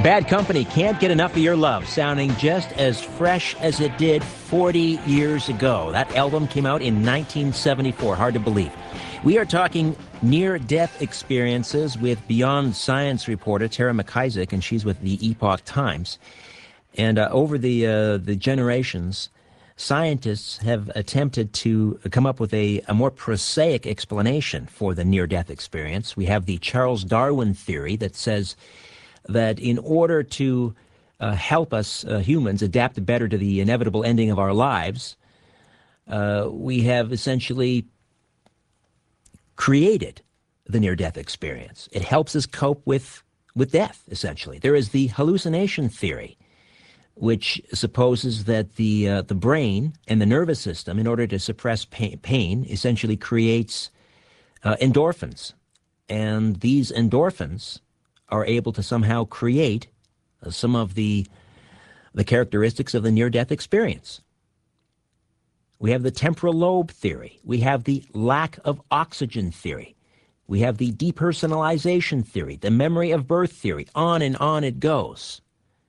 Bad Company, Can't Get Enough of Your Love, sounding just as fresh as it did 40 years ago. That album came out in 1974, hard to believe. We are talking near-death experiences with Beyond Science reporter Tara McIsaac, and she's with the Epoch Times. And over the generations, scientists have attempted to come up with a more prosaic explanation for the near-death experience. We have the Charles Darwin theory that says that in order to help us humans adapt better to the inevitable ending of our lives, we have essentially created the near-death experience. It helps us cope with death, essentially. There is the hallucination theory, which supposes that the brain and the nervous system, in order to suppress pain, essentially creates endorphins. And these endorphins are able to somehow create some of the characteristics of the near-death experience. We have the temporal lobe theory. We have the lack of oxygen theory. We have the depersonalization theory, the memory of birth theory. On it goes.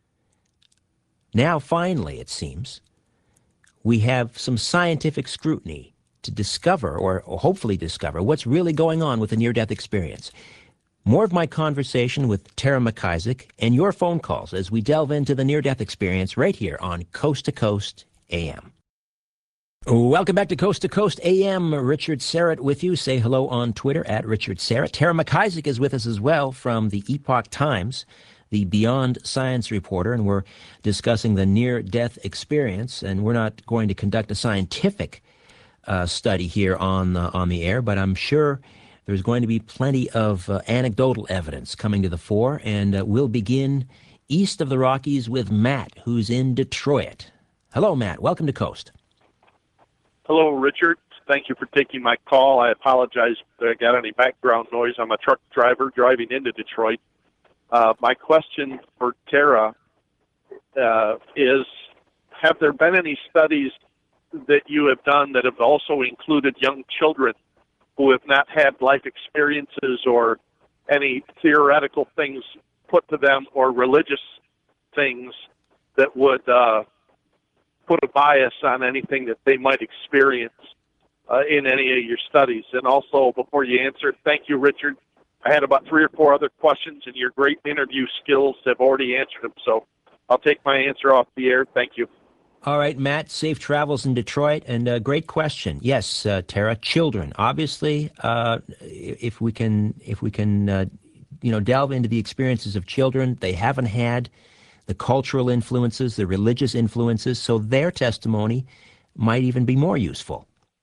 Now, finally, it seems, we have some scientific scrutiny to discover, or hopefully discover, what's really going on with the near-death experience. More of my conversation with Tara McIsaac and your phone calls as we delve into the near-death experience right here on Coast to Coast AM. Welcome back to Coast AM. Richard Syrett with you. Say hello on Twitter at Richard Syrett. Tara McIsaac is with us as well from the Epoch Times, the Beyond Science reporter, and we're discussing the near-death experience. And we're not going to conduct a scientific study here on the air, but I'm sure there's going to be plenty of anecdotal evidence coming to the fore. And we'll begin east of the Rockies with Matt, who's in Detroit. Hello, Matt. Welcome to Coast. Hello, Richard. Thank you for taking my call. I apologize if I got any background noise. I'm a truck driver driving into Detroit. My question for Tara is, have there been any studies that you have done that have also included young children who have not had life experiences or any theoretical things put to them or religious things that would put a bias on anything that they might experience in any of your studies? And also, before you answer, thank you, Richard. I had about 3 or 4 other questions, and your great interview skills have already answered them, so I'll take my answer off the air. Thank you. All right, Matt, safe travels in Detroit, and great question. Yes, Tara, children. Obviously, if we can, delve into the experiences of children, they haven't had the cultural influences, the religious influences, so their testimony might even be more useful.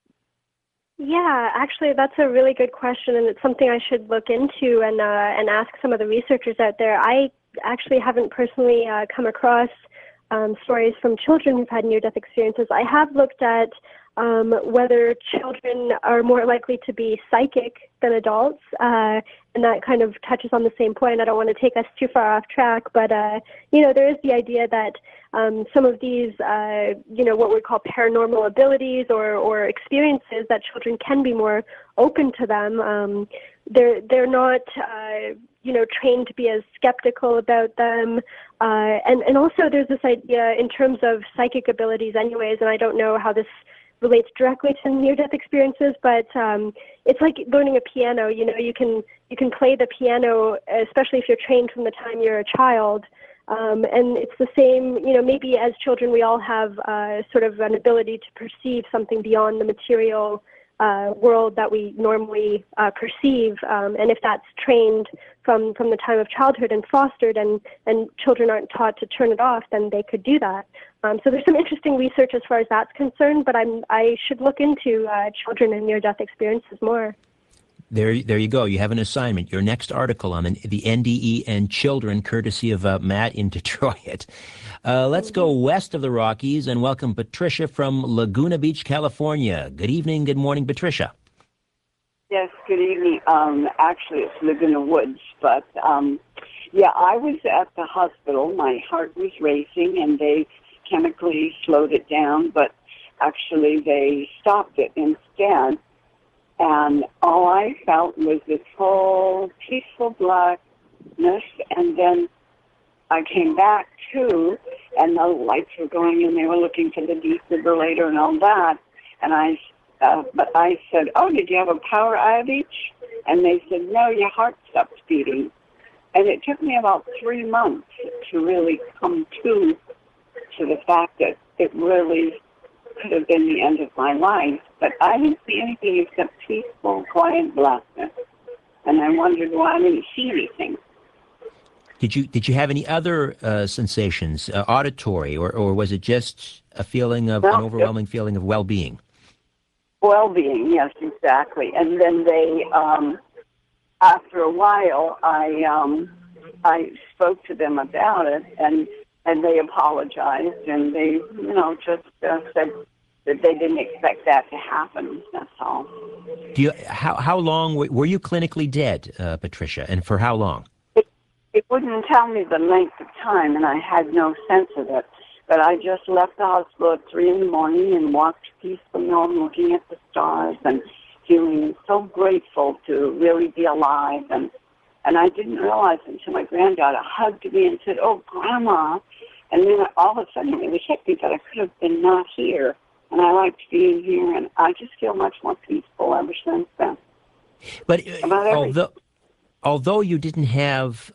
Yeah, actually, that's a really good question, and it's something I should look into and ask some of the researchers out there. I actually haven't personally come across stories from children who've had near-death experiences. I have looked at whether children are more likely to be psychic than adults, and that kind of touches on the same point. I don't want to take us too far off track, but there is the idea that some of these, what we call paranormal abilities or experiences, that children can be more open to them. They're not, trained to be as skeptical about them, and also there's this idea in terms of psychic abilities, anyways. And I don't know how this relates directly to near-death experiences, but it's like learning a piano. You can play the piano, especially if you're trained from the time you're a child. And it's the same, maybe as children we all have sort of an ability to perceive something beyond the material world that we normally perceive. And if that's trained from the time of childhood and fostered, and children aren't taught to turn it off, then they could do that. So there's some interesting research as far as that's concerned, but I should look into children and near-death experiences more. There you go. You have an assignment. Your next article on the NDE and children, courtesy of Matt in Detroit. Let's go west of the Rockies and welcome Patricia from Laguna Beach, California. Good evening, good morning, Patricia. Yes, good evening. Actually, it's Laguna Woods, but I was at the hospital. My heart was racing, and they chemically slowed it down, but actually they stopped it instead. And all I felt was this whole peaceful blackness, and then I came back too, and the lights were going, and they were looking for the defibrillator and all that. And but I said, "Oh, did you have a power outage?" And they said, "No, your heart stopped beating." And it took me about 3 months to really come to the fact that it really could have been the end of my life. But I didn't see anything except peaceful, quiet blackness. And I wondered why I didn't see anything. Did you have any other sensations, auditory, or was it just a feeling of Well, an overwhelming feeling of well-being? Well-being, yes, exactly. And then they, after a while, I spoke to them about it, and they apologized, and they, just said that they didn't expect that to happen. That's all. How long were you clinically dead, Patricia, and for how long? It wouldn't tell me the length of time, and I had no sense of it. But I just left the hospital at 3 in the morning and walked peacefully home, looking at the stars and feeling so grateful to really be alive. And I didn't realize until my granddaughter hugged me and said, "Oh, Grandma." And then all of a sudden it hit me that I could have been not here. And I liked being here, and I just feel much more peaceful ever since then. But although you didn't have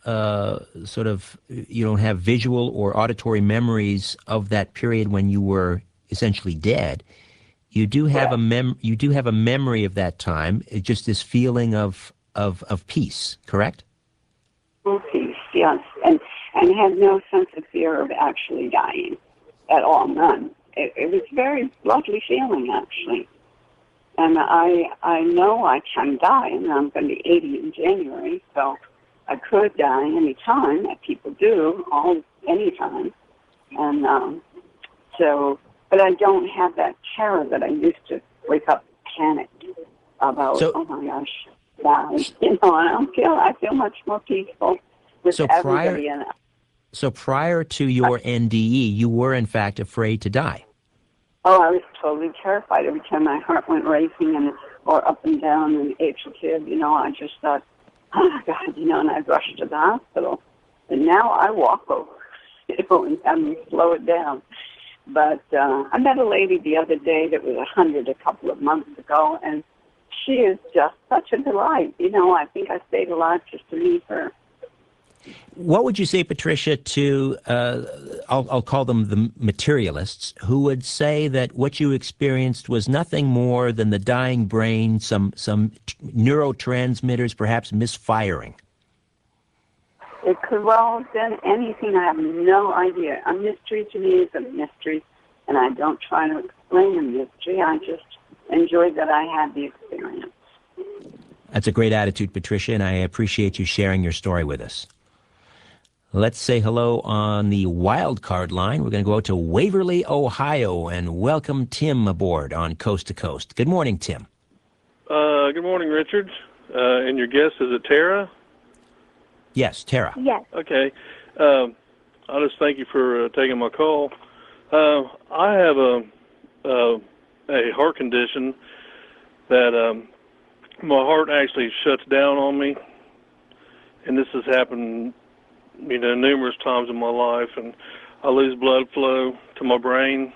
you don't have visual or auditory memories of that period when you were essentially dead, you do have you do have a memory of that time, just this feeling of peace, correct? Peace, yes, and had no sense of fear of actually dying at all, none. It was a very lovely feeling, actually. And I know I can die, and I'm going to be 80 in January, so I could die any time, that people do, any time. And but I don't have that terror that I used to wake up panicked about, oh my gosh, die. And I feel much more peaceful with everybody in it. So prior to your NDE, you were in fact afraid to die. Oh, I was totally terrified every time my heart went racing or up and down and atrial, I just thought, oh my God, and I'd rush to the hospital. And now I walk over, and slow it down. But I met a lady the other day that was 100 a couple of months ago, and she is just such a delight. I think I stayed alive just to meet her. What would you say, Patricia, to, I'll call them the materialists, who would say that what you experienced was nothing more than the dying brain, some neurotransmitters perhaps misfiring? It could well have been anything. I have no idea. A mystery to me is a mystery, and I don't try to explain a mystery. I just enjoyed that I had the experience. That's a great attitude, Patricia, and I appreciate you sharing your story with us. Let's say hello on the wild card line. We're going to go out to Waverly, Ohio, and welcome Tim aboard on Coast to Coast. Good morning, Tim. Good morning, Richard. And your guest, is it Tara? Yes, Tara. Yes. Okay. I just thank you for taking my call. I have a heart condition that my heart actually shuts down on me, and this has happened numerous times in my life, and I lose blood flow to my brain.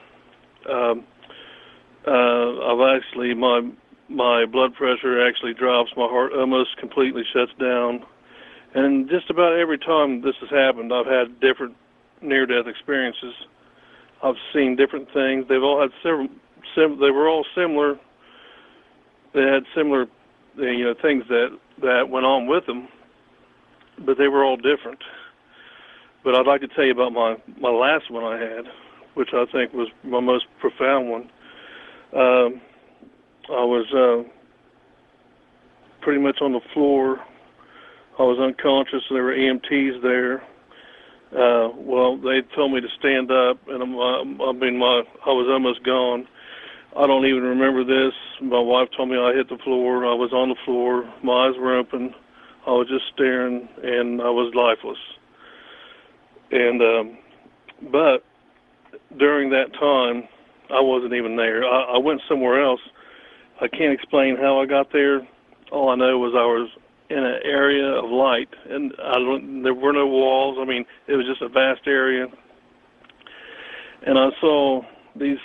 I've actually, my blood pressure actually drops, my heart almost completely shuts down. And just about every time this has happened, I've had different near-death experiences. I've seen different things. They've all had they were all similar. They had similar, things that went on with them, but they were all different. But I'd like to tell you about my last one I had, which I think was my most profound one. I was pretty much on the floor. I was unconscious. There were EMTs there. Well, they told me to stand up, and I was almost gone. I don't even remember this. My wife told me I hit the floor. I was on the floor. My eyes were open. I was just staring, and I was lifeless. And but during that time, I wasn't even there. I went somewhere else. I can't explain how I got there. All I know was I was in an area of light, and there were no walls. I mean, it was just a vast area, and I saw these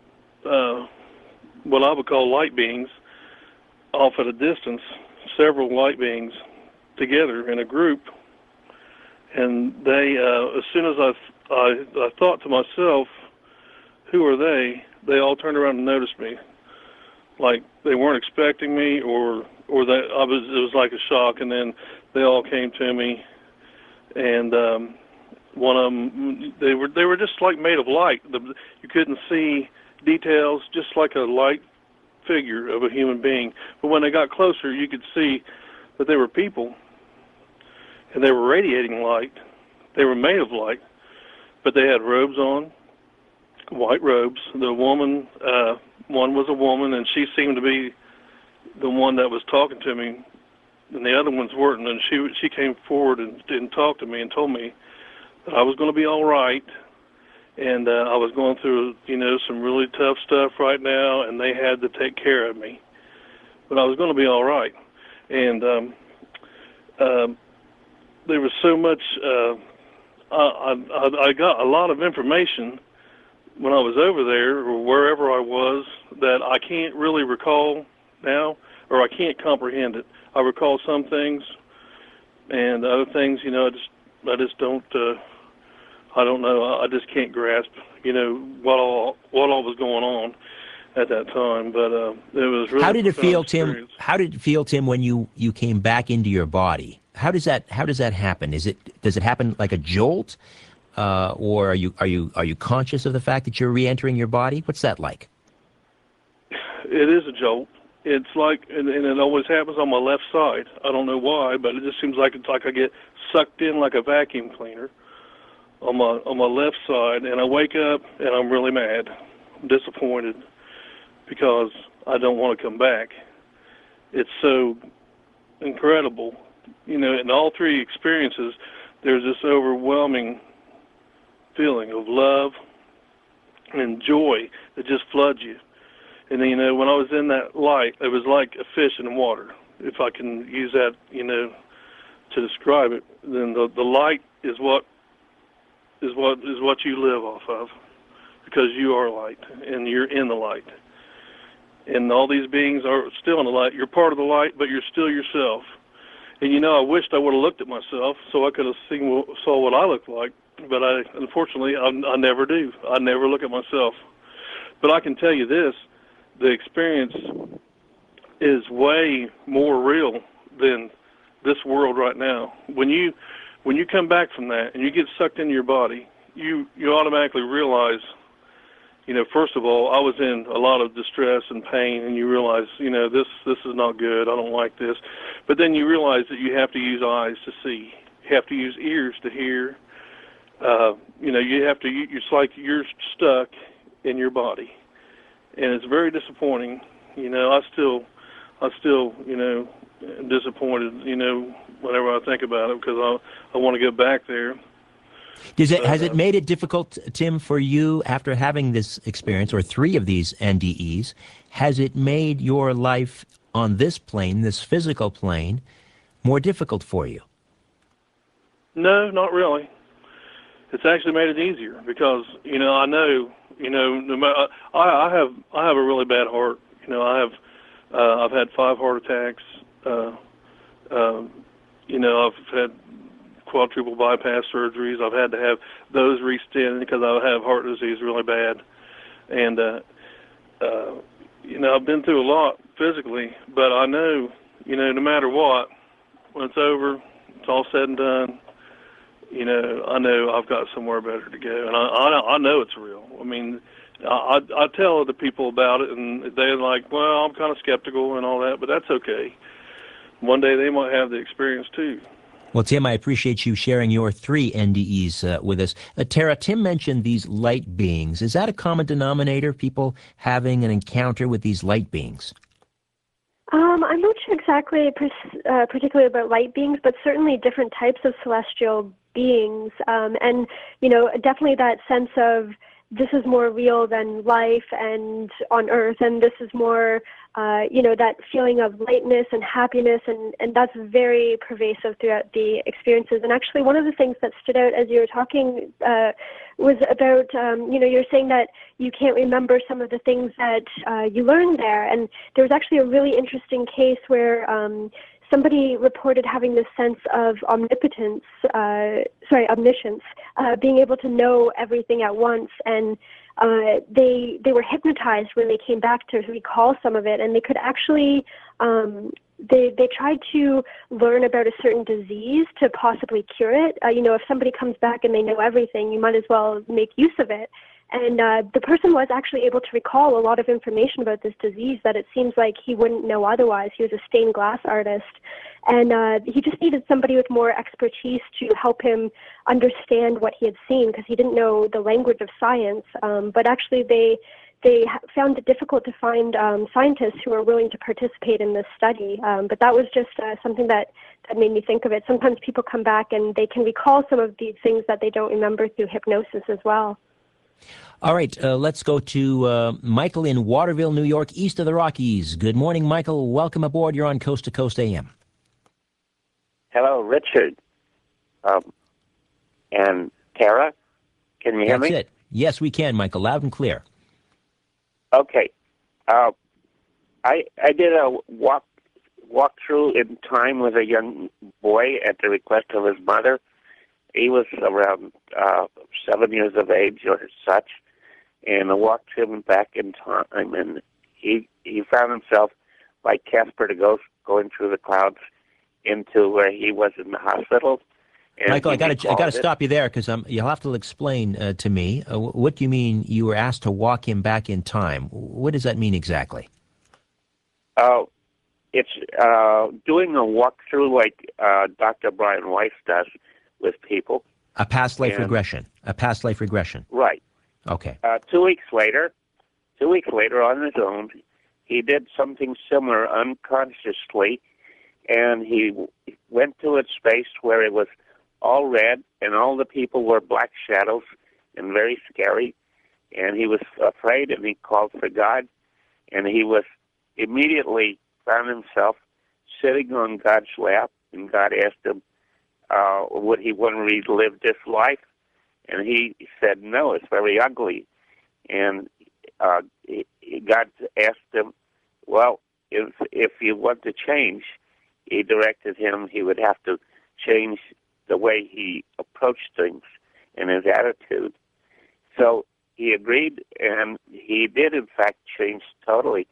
what I would call light beings off at a distance, several light beings together in a group, and they, as soon as I thought to myself, who are they? They all turned around and noticed me, like they weren't expecting me, or that it was like a shock. And then they all came to me, and one of them, they were just like made of light. You couldn't see details, just like a light figure of a human being. But when they got closer, you could see that they were people, and they were radiating light. They were made of light, but they had robes on, white robes. The woman, one was a woman, and she seemed to be the one that was talking to me, and the other ones weren't. And she came forward and talked to me and told me that I was going to be all right, and I was going through, some really tough stuff right now, and they had to take care of me, but I was going to be all right. And there was so much. I got a lot of information when I was over there or wherever I was that I can't really recall now, or I can't comprehend it. I recall some things, and other things, I just don't. I don't know. I just can't grasp, what all was going on at that time. But it was really. How did it feel, experience. Tim? How did it feel, Tim, when you came back into your body? How does that happen? Does it happen like a jolt, or are you conscious of the fact that you're re-entering your body? What's that like? It is a jolt. It's like, and it always happens on my left side. I don't know why, but it just seems like it's like I get sucked in like a vacuum cleaner on my left side, and I wake up and I'm really mad, I'm disappointed, because I don't want to come back. It's so incredible. In all three experiences, there's this overwhelming feeling of love and joy that just floods you. And then, when I was in that light, it was like a fish in the water, if I can use that, to describe it. Then the light is what you live off of, because you are light and you're in the light. And all these beings are still in the light. You're part of the light, but you're still yourself. And I wished I would have looked at myself so I could have saw what I looked like, but unfortunately I never do. I never look at myself. But I can tell you this: the experience is way more real than this world right now. When you come back from that and you get sucked into your body, you automatically realize, first of all, I was in a lot of distress and pain, and you realize, this is not good. I don't like this. But then you realize that you have to use eyes to see. You have to use ears to hear. You have to. It's like you're stuck in your body, and it's very disappointing. I still, am disappointed. Whenever I think about it, because I want to go back there. Has it made it difficult, Tim, for you after having this experience, or three of these NDEs? Has it made your life on this plane, this physical plane, more difficult for you? No, not really. It's actually made it easier, because I know no matter, I have a really bad heart. I've had 5 heart attacks. I've had quadruple bypass surgeries. I've had to have those restented because I have heart disease really bad. And, I've been through a lot physically, but I know, no matter what, when it's over, it's all said and done, I know I've got somewhere better to go. And I know it's real. I mean, I tell other people about it, and they're like, well, I'm kind of skeptical and all that, but that's okay. One day they might have the experience too. Well, Tim, I appreciate you sharing your 3 NDEs with us. Tara, Tim mentioned these light beings. Is that a common denominator, people having an encounter with these light beings? I'm not sure exactly particularly about light beings, but certainly different types of celestial beings. And, definitely that sense of this is more real than life and on Earth, and this is more, that feeling of lightness and happiness, and that's very pervasive throughout the experiences. And actually, one of the things that stood out as you were talking was about, you're saying that you can't remember some of the things that you learned there, and there was actually a really interesting case where somebody reported having this sense of omniscience, being able to know everything at once, and they were hypnotized when they came back to recall some of it, and they could actually they tried to learn about a certain disease to possibly cure it. If somebody comes back and they know everything, you might as well make use of it. And the person was actually able to recall a lot of information about this disease that it seems like he wouldn't know otherwise. He was a stained glass artist, and he just needed somebody with more expertise to help him understand what he had seen, because he didn't know the language of science. But actually, they found it difficult to find scientists who are willing to participate in this study. But that was just something that made me think of it. Sometimes people come back and they can recall some of these things that they don't remember through hypnosis as well. All right, let's go to Michael in Waterville, New York, east of the Rockies. Good morning, Michael. Welcome aboard. You're on Coast to Coast AM. Hello, Richard. And Tara, can you hear me? That's it. Yes, we can, Michael. Loud and clear. Okay. I did a walkthrough in time with a young boy at the request of his mother. He was around 7 years of age or such, and I walked him back in time, and he found himself like Casper the Ghost going through the clouds into where he was in the hospital. And Michael, I got to stop you there, because you'll have to explain to me what do you mean you were asked to walk him back in time. What does that mean exactly? It's doing a walkthrough like Dr. Brian Weiss does with people. A past life regression. A past life regression. Right. Okay. 2 weeks later on his own, he did something similar unconsciously, and he went to a space where it was all red and all the people were black shadows and very scary, and he was afraid, and he called for God, and he was immediately found himself sitting on God's lap, and God asked him, would he want to relive this life? And he said, no, it's very ugly. And God asked him, well, if you want to change, he directed him, he would have to change the way he approached things and his attitude. So he agreed, and he did, in fact, change totally.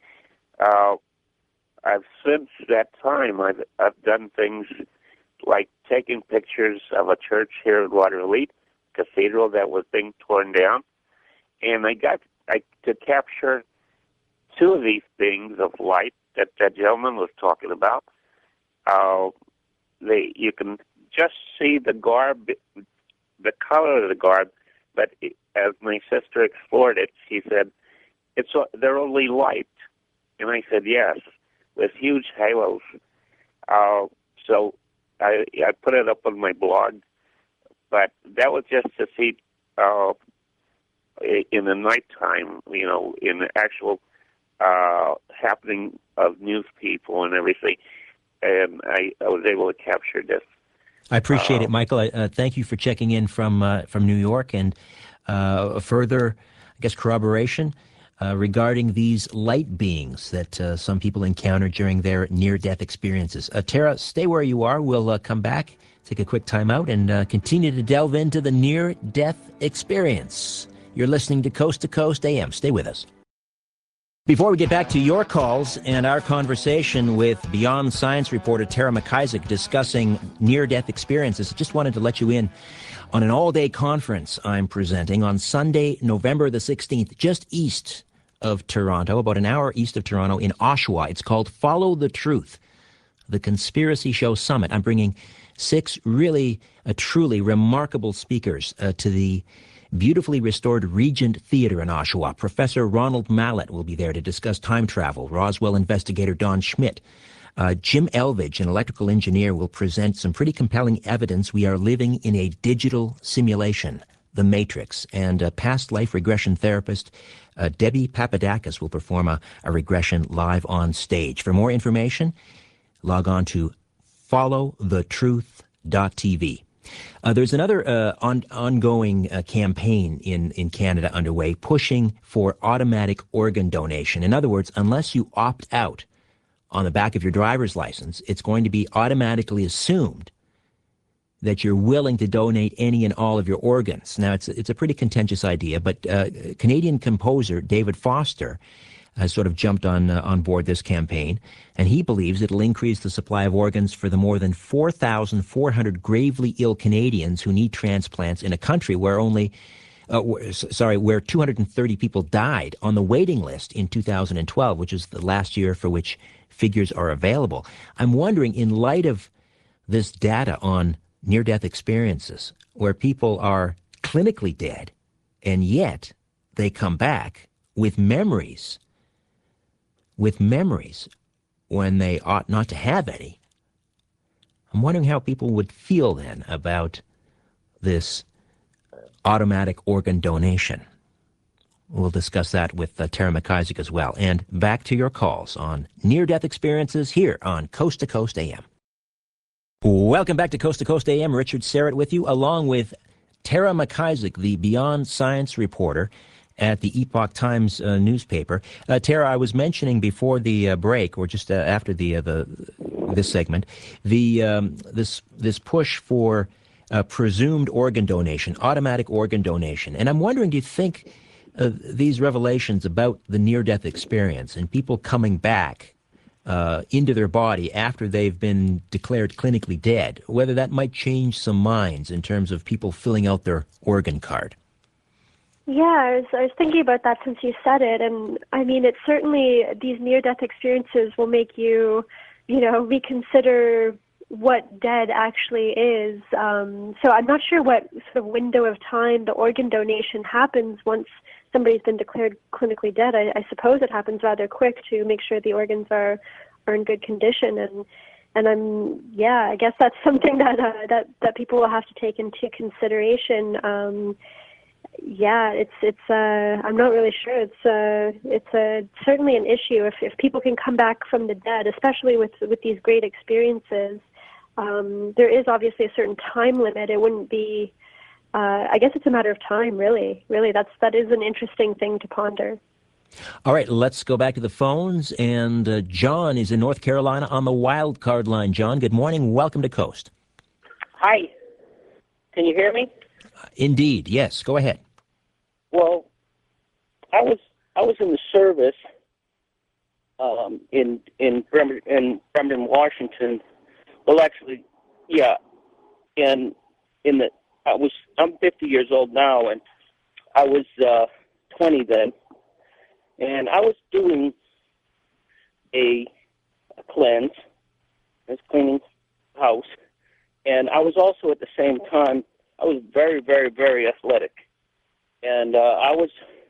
Since that time, I've done things like taking pictures of a church here in Waterloo Cathedral that was being torn down, and I got to capture two of these beings of light that that gentleman was talking about. You can just see the garb, the color of the garb, but as my sister explored it, she said, they're only light. And I said, yes, with huge halos. So I put it up on my blog, but that was just to see in the nighttime, in the actual happening of news people and everything, and I was able to capture this. I appreciate it, Michael. Thank you for checking in from New York, and further, I guess, corroboration regarding these light beings that some people encounter during their near-death experiences. Tara, stay where you are. We'll come back, take a quick time out, and continue to delve into the near-death experience. You're listening to Coast AM. Stay with us. Before we get back to your calls and our conversation with Beyond Science reporter Tara McIsaac discussing near-death experiences, I just wanted to let you in on an all-day conference I'm presenting on Sunday, November the 16th, just east of Toronto, about an hour east of Toronto in Oshawa. It's called Follow the Truth, the Conspiracy Show Summit. I'm bringing 6 really, truly remarkable speakers to the beautifully restored Regent Theatre in Oshawa. Professor Ronald Mallett will be there to discuss time travel. Roswell investigator Don Schmidt. Jim Elvidge, an electrical engineer, will present some pretty compelling evidence we are living in a digital simulation. The Matrix, and past life regression therapist Debbie Papadakis will perform a regression live on stage. For more information, log on to followthetruth.tv. There's another ongoing campaign in Canada underway pushing for automatic organ donation. In other words, unless you opt out on the back of your driver's license, it's going to be automatically assumed that you're willing to donate any and all of your organs. Now, it's a pretty contentious idea, but Canadian composer David Foster has sort of jumped on board this campaign, and he believes it'll increase the supply of organs for the more than 4,400 gravely ill Canadians who need transplants in a country where where 230 people died on the waiting list in 2012, which is the last year for which figures are available. I'm wondering, in light of this data on near-death experiences, where people are clinically dead, and yet they come back with memories when they ought not to have any. I'm wondering how people would feel then about this automatic organ donation. We'll discuss that with Tara McIsaac as well. And back to your calls on near-death experiences here on Coast to Coast AM. Welcome back to Coast AM. Richard Syrett with you, along with Tara McIsaac, the Beyond Science reporter at the Epoch Times newspaper. Tara, I was mentioning before the break, or just after this segment, this push for presumed organ donation, automatic organ donation. And I'm wondering, do you think these revelations about the near-death experience and people coming back into their body after they've been declared clinically dead, whether that might change some minds in terms of people filling out their organ card? Yeah, I was thinking about that since you said it, and I mean, it's certainly, these near-death experiences will make you, reconsider what dead actually is. So I'm not sure what sort of window of time the organ donation happens once somebody's been declared clinically dead. I suppose it happens rather quick to make sure the organs are in good condition, and I guess that's something that people will have to take into consideration. I'm not really sure. It's certainly an issue if people can come back from the dead, especially with these great experiences. There is obviously a certain time limit. It wouldn't be. I guess it's a matter of time, really. Really, that is an interesting thing to ponder. All right, let's go back to the phones. And John is in North Carolina on the wild card line. John, good morning. Welcome to Coast. Hi. Can you hear me? Indeed, yes. Go ahead. Well, I was in the service in Bremerton, Washington. Well, actually, yeah. I'm 50 years old now, and I was 20 then, and I was doing a cleanse. I was cleaning the house, and I was also at the same time, I was very, very, very athletic, and I was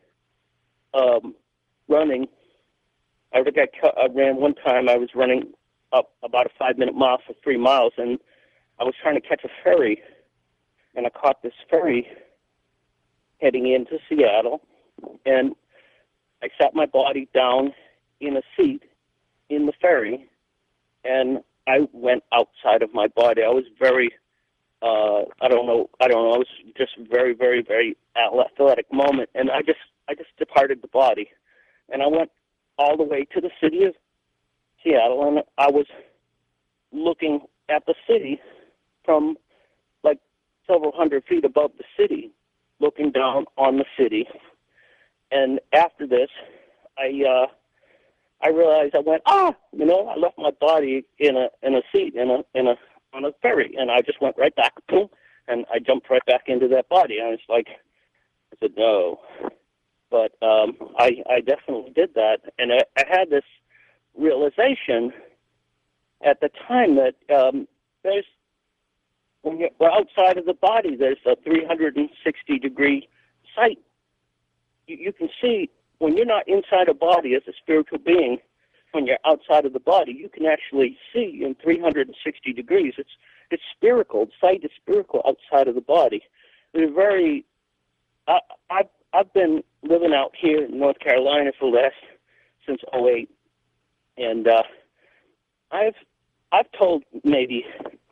running. I ran one time. I was running up about a 5-minute mile for 3 miles, and I was trying to catch a ferry, and I caught this ferry heading into Seattle, and I sat my body down in a seat in the ferry, and I went outside of my body. I was very I don't know. It was just very, very, very athletic moment, and I just departed the body, and I went all the way to the city of Seattle, and I was looking at the city from like several hundred feet above the city, looking down on the city. And after this, I realized I went, I left my body in a seat on a ferry, and I just went right back, boom, and I jumped right back into that body. I was like, I said no, but I definitely did that, and I had this realization at the time that when you're outside of the body, there's a 360-degree sight. You can see when you're not inside a body as a spiritual being. When you're outside of the body, you can actually see in 360 degrees. It's spherical. Sight is spherical outside of the body. It's very I've been living out here in North Carolina since '08, and I've told maybe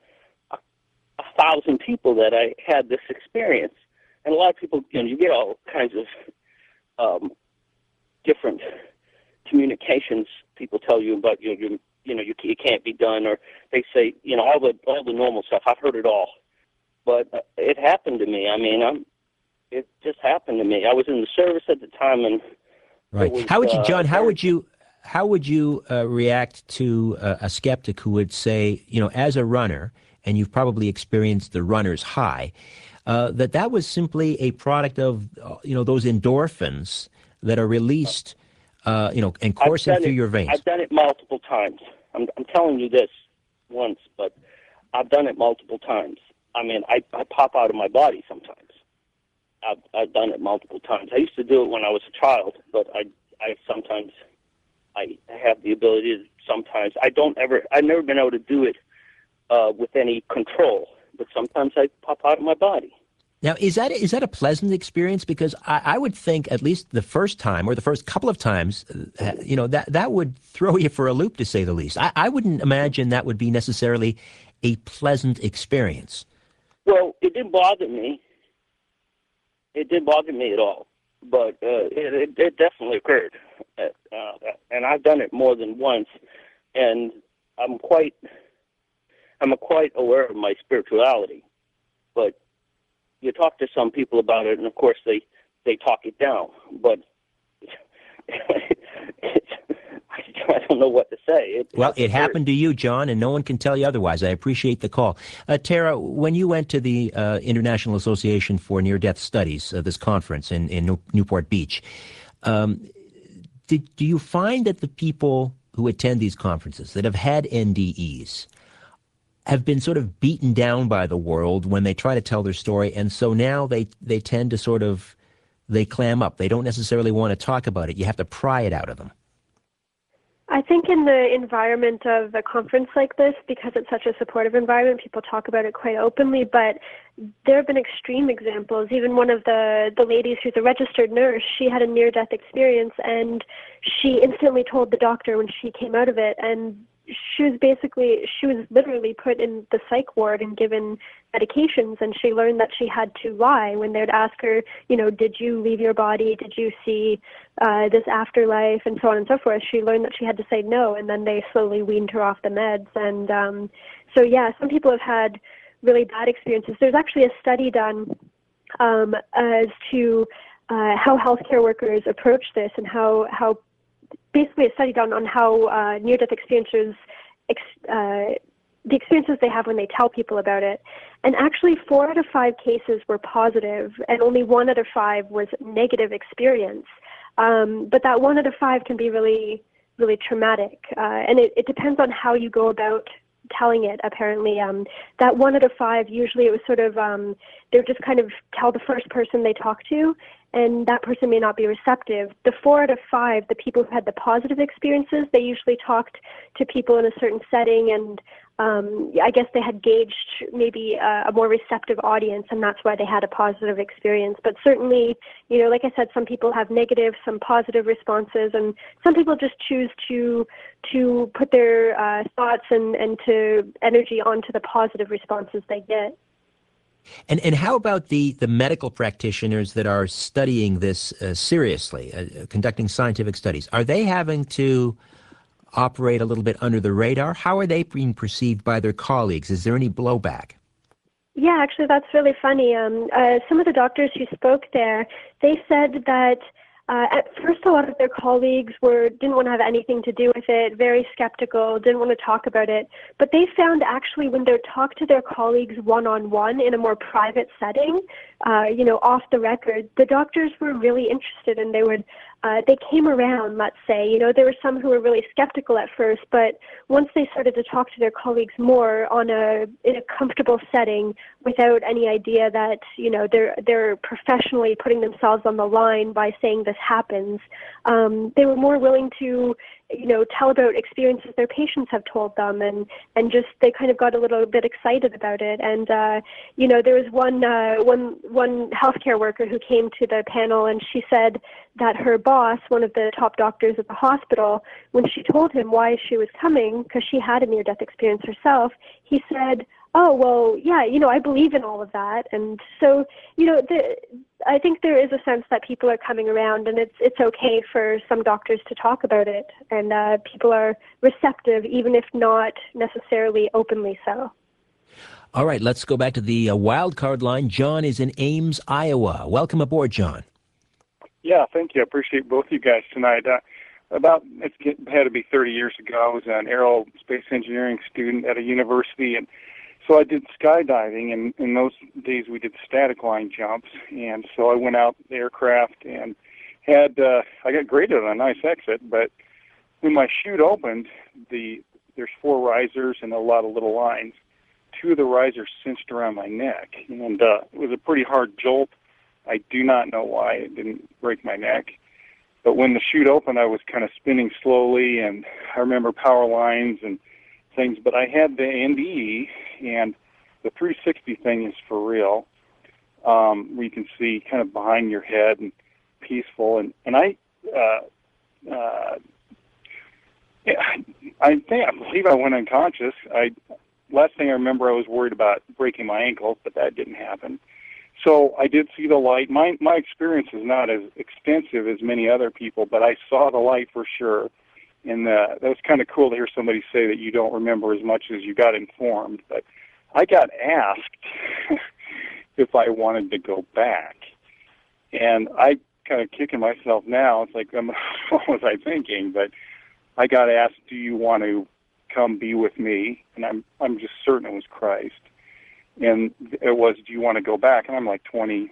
1,000 people that I had this experience, and a lot of people, you get all kinds of different communications. People tell you about you can't be done, or they say all the normal stuff. I've heard it all, but it happened to me. I mean, it just happened to me. I was in the service at the time, and right. Was, how would you, John? How would you react to a skeptic who would say, as a runner, and you've probably experienced the runner's high, that was simply a product of those endorphins that are released, and coursing through your veins? I've done it multiple times. I'm telling you this once, but I've done it multiple times. I mean, I pop out of my body sometimes. I've done it multiple times. I used to do it when I was a child, but I sometimes have the ability to sometimes. I've never been able to do it with any control, but sometimes I pop out of my body. Now, is that a pleasant experience? Because I would think at least the first time or the first couple of times, that would throw you for a loop, to say the least. I wouldn't imagine that would be necessarily a pleasant experience. Well, it didn't bother me. It didn't bother me at all, but it definitely occurred, and I've done it more than once, and I'm quite aware of my spirituality, but you talk to some people about it, and of course they talk it down, but I don't know what to say. It happened to you, John, and no one can tell you otherwise. I appreciate the call. Tara, when you went to the International Association for Near-Death Studies, this conference in Newport Beach, do you find that the people who attend these conferences that have had NDEs have been sort of beaten down by the world when they try to tell their story, and so now they tend to they clam up. They don't necessarily want to talk about it. You have to pry it out of them. I think in the environment of a conference like this, because it's such a supportive environment, people talk about it quite openly, but there have been extreme examples. Even one of the ladies who's a registered nurse, she had a near-death experience, and she instantly told the doctor when she came out of it, and she was literally put in the psych ward and given medications, and she learned that she had to lie when they would ask her, did you leave your body? Did you see this afterlife? And so on and so forth. She learned that she had to say no, and then they slowly weaned her off the meds. And so, yeah, some people have had really bad experiences. There's actually a study done as to how healthcare workers approach this, and how basically a study done on how near-death experiencers, the experiences they have when they tell people about it. And actually 4 out of 5 cases were positive, and only 1 out of 5 was negative experience. But that 1 out of 5 can be really, really traumatic. And it depends on how you go about telling it, apparently. That 1 out of 5, usually it was sort of, they would just kind of tell the first person they talk to, and that person may not be receptive. The 4 out of 5, the people who had the positive experiences, they usually talked to people in a certain setting, and I guess they had gauged maybe a more receptive audience, and that's why they had a positive experience. But certainly, like I said, some people have negative, some positive responses, and some people just choose to put their thoughts and to energy onto the positive responses they get. And how about the medical practitioners that are studying this seriously, conducting scientific studies? Are they having to operate a little bit under the radar? How are they being perceived by their colleagues? Is there any blowback? Yeah, actually, that's really funny. Some of the doctors who spoke there, they said that at first a lot of their colleagues didn't want to have anything to do with it, very skeptical, didn't want to talk about it. But they found actually when they talked to their colleagues one-on-one in a more private setting, off the record, the doctors were really interested, and they came around, let's say. There were some who were really skeptical at first, but once they started to talk to their colleagues more in a comfortable setting without any idea that, they're professionally putting themselves on the line by saying this happens, they were more willing to tell about experiences their patients have told them, and just they kind of got a little bit excited about it. And there was one healthcare worker who came to the panel, and she said that her boss, one of the top doctors at the hospital, when she told him why she was coming, because she had a near-death experience herself, he said, "Oh, well, yeah, I believe in all of that." And so, I think there is a sense that people are coming around, and it's okay for some doctors to talk about it, and people are receptive, even if not necessarily openly so. All right, let's go back to the wild card line. John is in Ames, Iowa. Welcome aboard, John. Yeah, thank you. I appreciate both you guys tonight. It had to be 30 years ago. I was an aerospace engineering student at a university, and so I did skydiving, and in those days we did static line jumps, and so I went out the aircraft and I got graded on a nice exit, but when my chute opened, there's 4 risers and a lot of little lines. 2 of the risers cinched around my neck, and it was a pretty hard jolt. I do not know why it didn't break my neck, but when the chute opened, I was kind of spinning slowly, and I remember power lines and things, but I had the NDE, and the 360 thing is for real, where you can see kind of behind your head and peaceful, and I believe I went unconscious. Last thing I remember, I was worried about breaking my ankle, but that didn't happen. So I did see the light. My experience is not as extensive as many other people, but I saw the light for sure. And that was kind of cool to hear somebody say that you don't remember as much as you got informed. But I got asked if I wanted to go back. And I kind of kicking myself now. It's like, what was I thinking? But I got asked, do you want to come be with me? And I'm just certain it was Christ. And it was, do you want to go back? And I'm like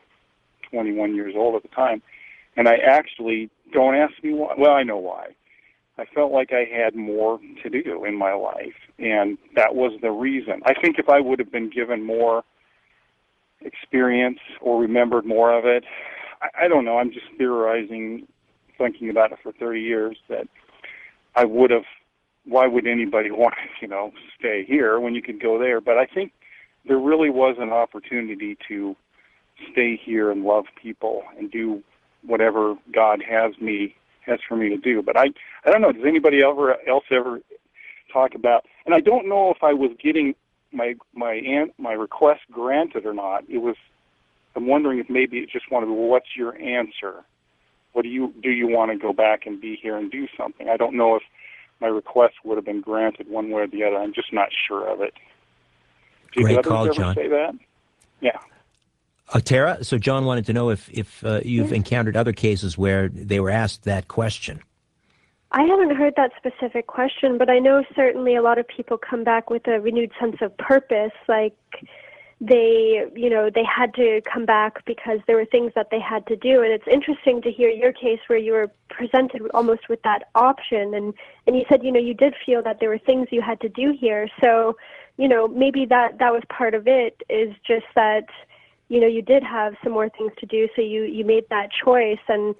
21 years old at the time. And I actually, don't ask me why. Well, I know why. I felt like I had more to do in my life, and that was the reason. I think if I would have been given more experience or remembered more of it, I don't know, I'm just theorizing, thinking about it for 30 years, that I would have, why would anybody want to, stay here when you could go there? But I think there really was an opportunity to stay here and love people and do whatever God has for me to do. But I don't know, does anybody else ever talk about, and I don't know if I was getting my request granted or not. I'm wondering if maybe it just wanted, well, what's your answer? Do you want to go back and be here and do something? I don't know if my request would have been granted one way or the other. I'm just not sure of it. Great call, John. Say that? Yeah. Tara, so John wanted to know if you've encountered other cases where they were asked that question. I haven't heard that specific question, but I know certainly a lot of people come back with a renewed sense of purpose, like they had to come back because there were things that they had to do. And it's interesting to hear your case where you were presented almost with that option, and you said, you did feel that there were things you had to do here. So, maybe that was part of it, is just that you did have some more things to do, so you made that choice. And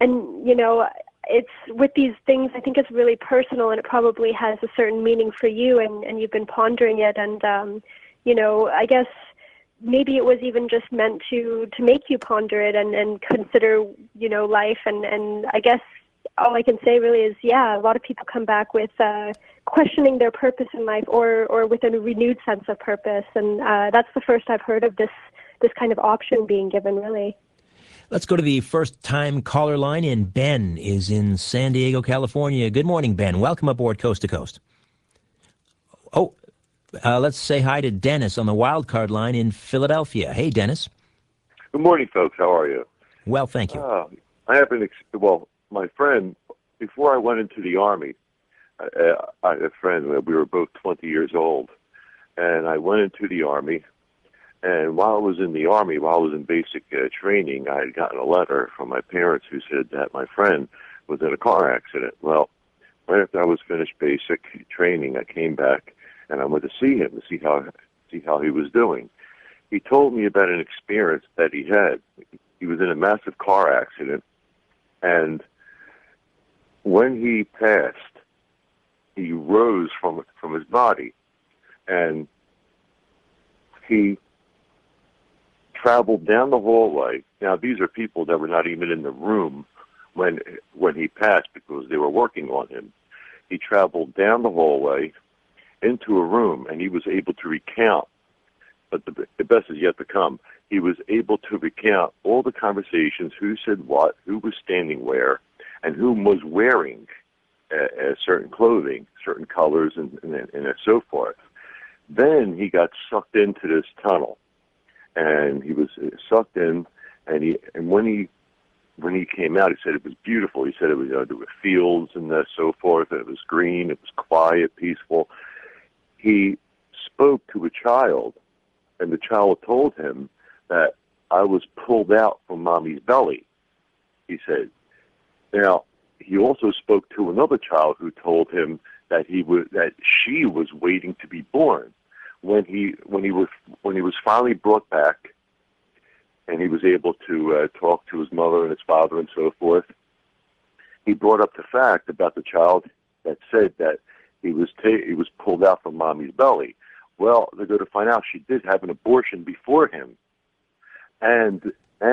it's with these things, I think it's really personal, and it probably has a certain meaning for you, and you've been pondering it. And, I guess maybe it was even just meant to make you ponder it and consider, life. And I guess all I can say really is, yeah, a lot of people come back with questioning their purpose in life, or with a renewed sense of purpose. And that's the first I've heard of this kind of option being given, really. Let's go to the first-time caller line, and Ben is in San Diego, California. Good morning, Ben. Welcome aboard Coast to Coast. Let's say hi to Dennis on the wild card line in Philadelphia. Hey, Dennis. Good morning, folks. How are you? Well, thank you. I have my friend, before I went into the Army, I had a friend, we were both 20 years old, and I went into the Army. And while I was in the Army, while I was in basic training, I had gotten a letter from my parents who said that my friend was in a car accident. Well, right after I was finished basic training, I came back and I went to see him to see how he was doing. He told me about an experience that he had. He was in a massive car accident, and when he passed, he rose from his body, and he traveled down the hallway. Now, these are people that were not even in the room when he passed because they were working on him. He traveled down the hallway into a room, and he was able to recount, but the best is yet to come. He was able to recount all the conversations, who said what, who was standing where, and whom was wearing certain clothing, certain colors, and so forth. Then he got sucked into this tunnel, and he was sucked in, and when he came out, he said it was beautiful. He said it was there were fields and so forth. And it was green. It was quiet, peaceful. He spoke to a child, and the child told him that I was pulled out from mommy's belly. He said. Now, he also spoke to another child who told him that she was waiting to be born. When he was finally brought back, and he was able to talk to his mother and his father and so forth, he brought up the fact about the child that said that he was pulled out from mommy's belly. Well, they're going to find out she did have an abortion before him, and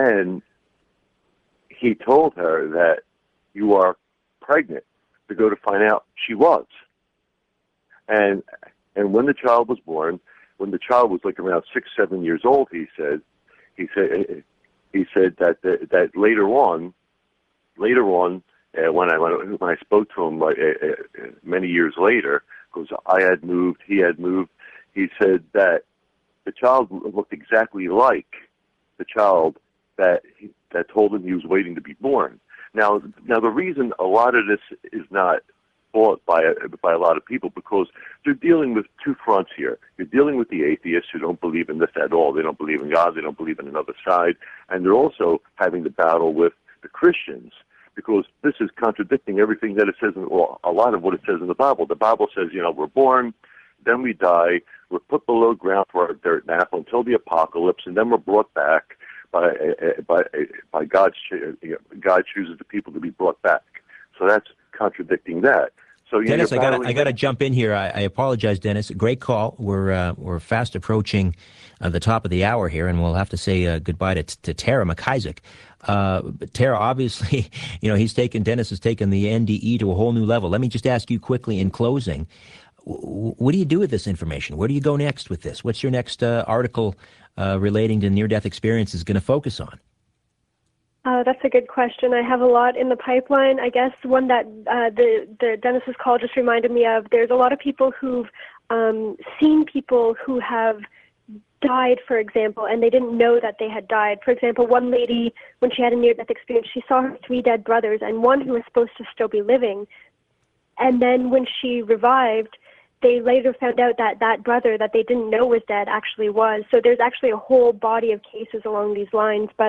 he told her that you are pregnant. To go to find out she was, and when the child was born, when the child was like around 6-7 years old, he said that later on, when I spoke to him many years later, because I had moved, he had moved, he said that the child looked exactly like the child that told him he was waiting to be born. Now the reason a lot of this is not thought by a lot of people, because they're dealing with two fronts here. You're dealing with the atheists who don't believe in this at all. They don't believe in God. They don't believe in another side. And they're also having to battle with the Christians, because this is contradicting everything that it says, a lot of what it says in the Bible. The Bible says, we're born, then we die, we're put below ground for our dirt nap until the apocalypse, and then we're brought back by God chooses the people to be brought back. So that's contradicting that. So Dennis, I got to jump in here. I apologize, Dennis. Great call. We're fast approaching the top of the hour here, and we'll have to say goodbye to Tara McIsaac. Tara, obviously, Dennis has taken the NDE to a whole new level. Let me just ask you quickly in closing, what do you do with this information? Where do you go next with this? What's your next article relating to near-death experiences going to focus on? That's a good question. I have a lot in the pipeline. I guess one that the Dennis's call just reminded me of, there's a lot of people who've seen people who have died, for example, and they didn't know that they had died. For example, one lady, when she had a near-death experience, she saw her 3 dead brothers and one who was supposed to still be living. And then when she revived, they later found out that that brother that they didn't know was dead actually was. So there's actually a whole body of cases along these lines. But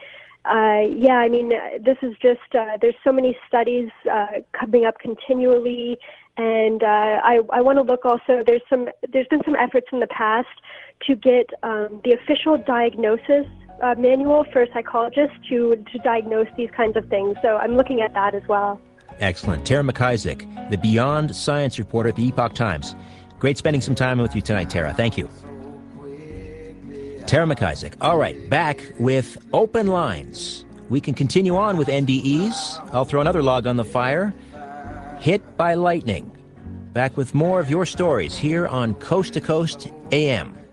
this is just, there's so many studies coming up continually. And I want to look also, there's been some efforts in the past to get the official diagnosis manual for psychologists to diagnose these kinds of things. So I'm looking at that as well. Excellent. Tara McIsaac, the Beyond Science reporter at the Epoch Times. Great spending some time with you tonight, Tara. Thank you. Tara McIsaac. All right, back with Open Lines. We can continue on with NDEs. I'll throw another log on the fire. Hit by lightning. Back with more of your stories here on Coast to Coast AM.